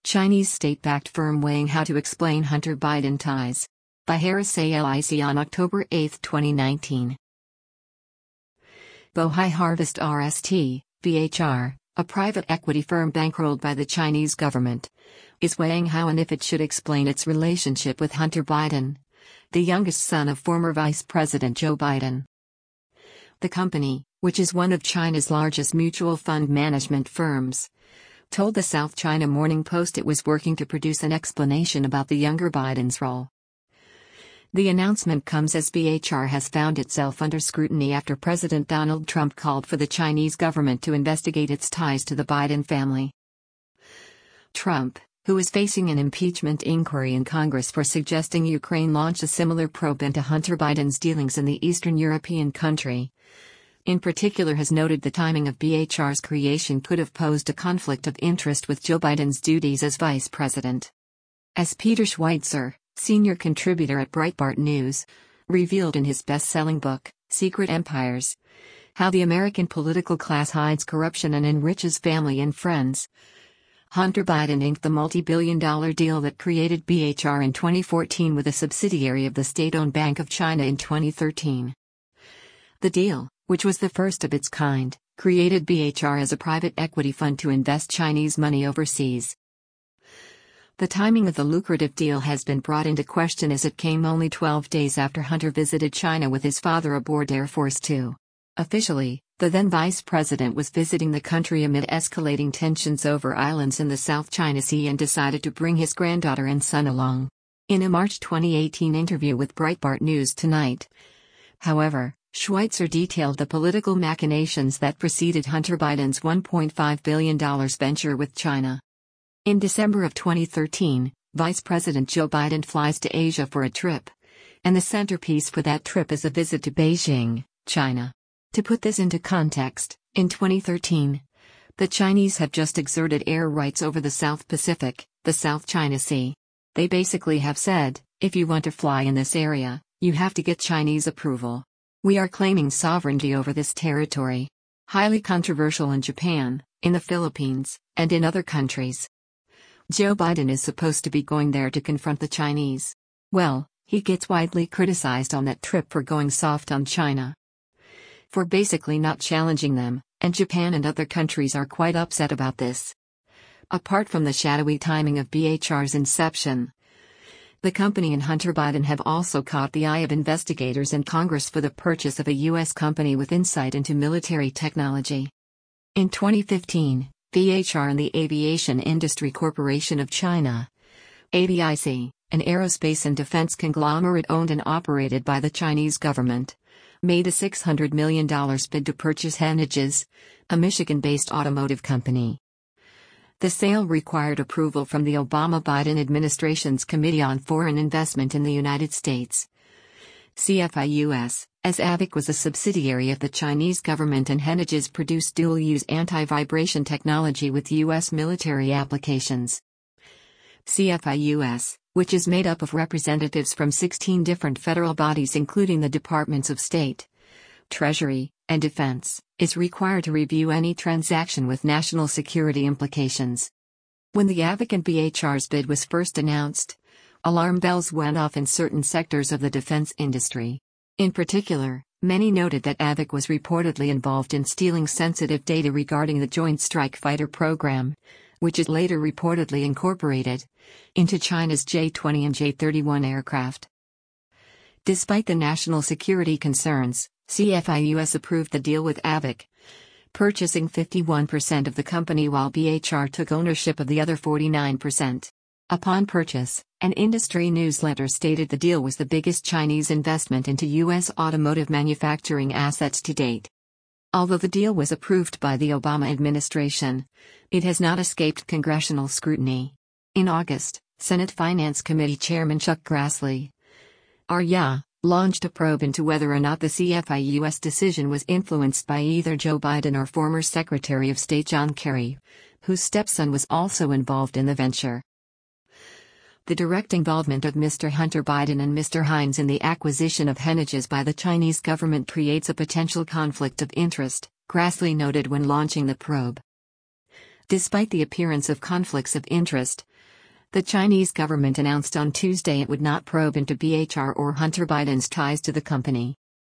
Chinese state-backed firm weighing how to explain Hunter Biden ties. By Harris Alic on October 8, 2019. Bohai Harvest RST, BHR, a private equity firm bankrolled by the Chinese government, is weighing how and if it should explain its relationship with Hunter Biden, the youngest son of former Vice President Joe Biden. The company, which is one of China's largest mutual fund management firms, told the South China Morning Post it was working to produce an explanation about the younger Biden's role. The announcement comes as BHR has found itself under scrutiny after President Donald Trump called for the Chinese government to investigate its ties to the Biden family. Trump, who is facing an impeachment inquiry in Congress for suggesting Ukraine launch a similar probe into Hunter Biden's dealings in the Eastern European country, in particular has noted the timing of BHR's creation could have posed a conflict of interest with Joe Biden's duties as vice president. As Peter Schweitzer, senior contributor at Breitbart News, revealed in his best-selling book, Secret Empires: How the American Political Class Hides Corruption and Enriches Family and Friends, Hunter Biden inked the multi-billion-dollar deal that created BHR in 2014 with a subsidiary of the state-owned Bank of China in 2013. The deal, which was the first of its kind, created BHR as a private equity fund to invest Chinese money overseas. The timing of the lucrative deal has been brought into question as it came only 12 days after Hunter visited China with his father aboard Air Force Two. Officially, the then vice president was visiting the country amid escalating tensions over islands in the South China Sea and decided to bring his granddaughter and son along. In a March 2018 interview with Breitbart News Tonight, however, Schweitzer detailed the political machinations that preceded Hunter Biden's $1.5 billion venture with China. In December of 2013, Vice President Joe Biden flies to Asia for a trip, and the centerpiece for that trip is a visit to Beijing, China. To put this into context, in 2013, the Chinese have just exerted air rights over the South Pacific, the South China Sea. They basically have said, if you want to fly in this area, you have to get Chinese approval. We are claiming sovereignty over this territory. Highly controversial in Japan, in the Philippines, and in other countries. Joe Biden is supposed to be going there to confront the Chinese. Well, he gets widely criticized on that trip for going soft on China, for basically not challenging them, and Japan and other countries are quite upset about this. Apart from the shadowy timing of BHR's inception, the company and Hunter Biden have also caught the eye of investigators in Congress for the purchase of a U.S. company with insight into military technology. In 2015, BHR and the Aviation Industry Corporation of China, AVIC, an aerospace and defense conglomerate owned and operated by the Chinese government, made a $600 million bid to purchase Henniges, a Michigan-based automotive company. The sale required approval from the Obama-Biden administration's Committee on Foreign Investment in the United States, CFIUS, as AVIC was a subsidiary of the Chinese government and Henniges produced dual-use anti-vibration technology with U.S. military applications. CFIUS, which is made up of representatives from 16 different federal bodies including the Departments of State, Treasury, and Defense, is required to review any transaction with national security implications. When the AVIC and BHR's bid was first announced, alarm bells went off in certain sectors of the defense industry. In particular, many noted that AVIC was reportedly involved in stealing sensitive data regarding the Joint Strike Fighter program, which is later reportedly incorporated into China's J-20 and J-31 aircraft. Despite the national security concerns, CFIUS approved the deal with AVIC, purchasing 51% of the company while BHR took ownership of the other 49%. Upon purchase, an industry newsletter stated the deal was the biggest Chinese investment into U.S. automotive manufacturing assets to date. Although the deal was approved by the Obama administration, it has not escaped congressional scrutiny. In August, Senate Finance Committee Chairman Chuck Grassley, RYA, launched a probe into whether or not the CFIUS decision was influenced by either Joe Biden or former Secretary of State John Kerry, whose stepson was also involved in the venture. The direct involvement of Mr. Hunter Biden and Mr. Hines in the acquisition of Henniges by the Chinese government creates a potential conflict of interest, Grassley noted when launching the probe. Despite the appearance of conflicts of interest, The Chinese government announced on Tuesday it would not probe into BHR or Hunter Biden's ties to the company.